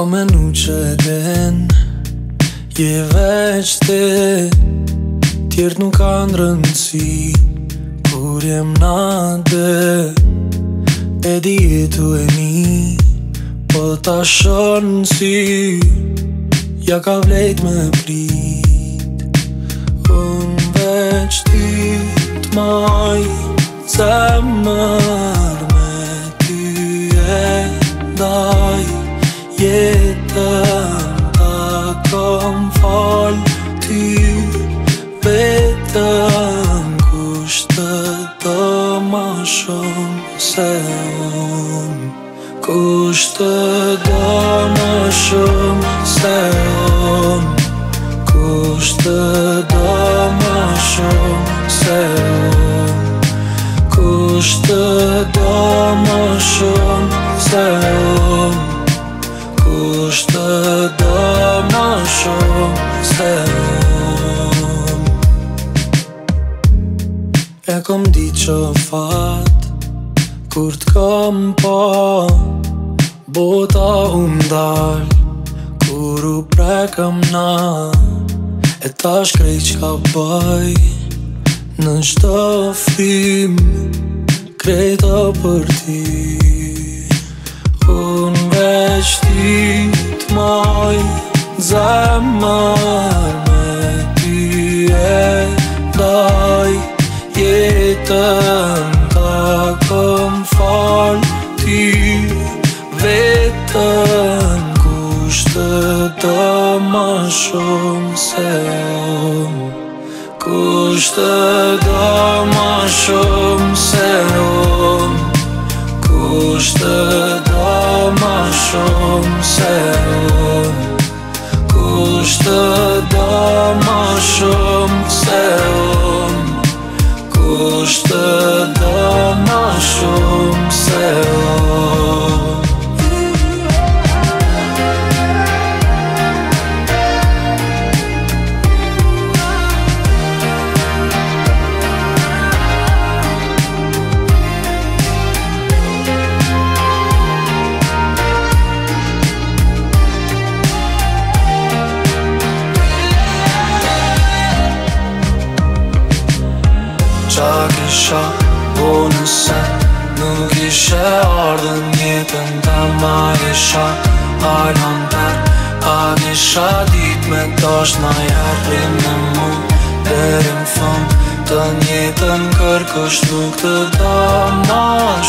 menu që e din je veç ti, tjertë nuk kanë rëndësi kur jem na dy. E di jetu e mi, po ta shonë si ja ka vlejt me prit. Unë veç ti t'maj zemër, me ty e ndaj jetën, ta kom fal ty vetëm. Kush të do ma shumë se unë, kush të do ma shumë se unë, kush të do ma shumë se unë, kush të do ma shumë se unë, kush të do ma shumë se unë. E kom di që fat kur t'kom pa, bota dal kur u prekëm na. E ta shkrej qka bëj në qdo frim, krejta për ti. Unë veç ti t'maj zemër, me ty e ndaj jetën, ta kom fal ty vetëm. Kush të do ma shumë se unë, kush të do ma shumë se unë, kush të do ma shumë se unë, kush të do ma shumë se unë, kush të do ma shumë se unë. Qa kisha po nëse nuk ishe ardhën jetën ta ma isha halon ter. A kisha dit me tash na jarrin me mu deri n'fund të njetën, kërkush nuk të da ma